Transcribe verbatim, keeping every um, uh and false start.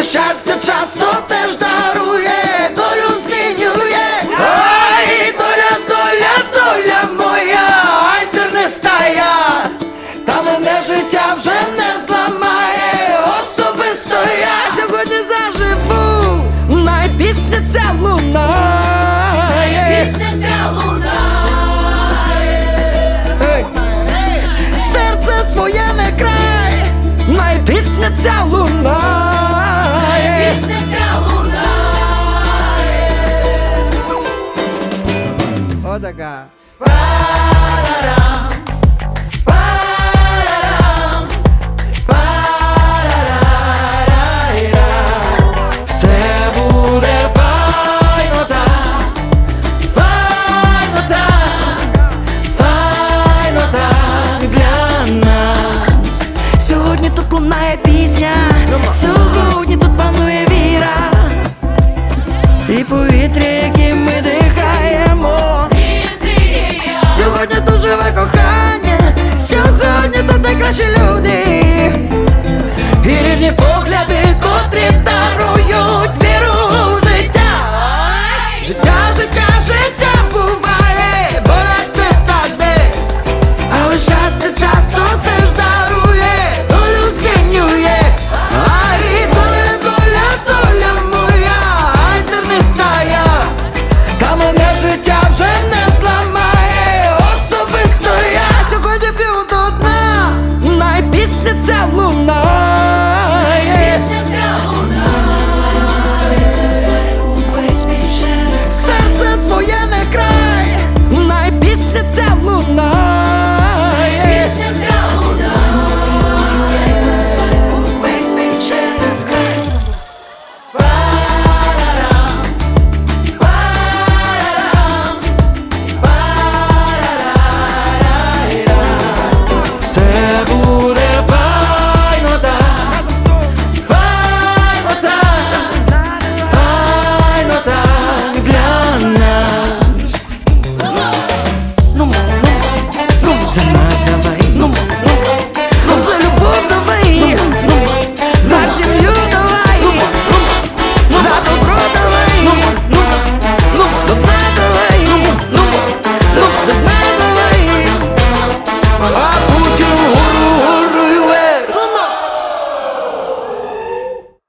але щастя часто теж дарує, долю змінює. Ай, доля, доля, доля моя, ай, терниста я, та мене життя вже не зламає. Особисто я сьогодні заживу, най пісня ця лунає, Пісня ця лунає. серце своє не край, най пісня ця лунає. Пісня ця лунає. Отака. Парарам, парарам, парарарайра. Все буде файно так, файно так, файно так для нас. Сьогодні тут лунає пісня, сьогодні тут панує віра, і повітря, яким ми дихаємо. Сьогодні тут живе кохання, сьогодні тут найкращі люди, і рідні погляди, котрі дарують віру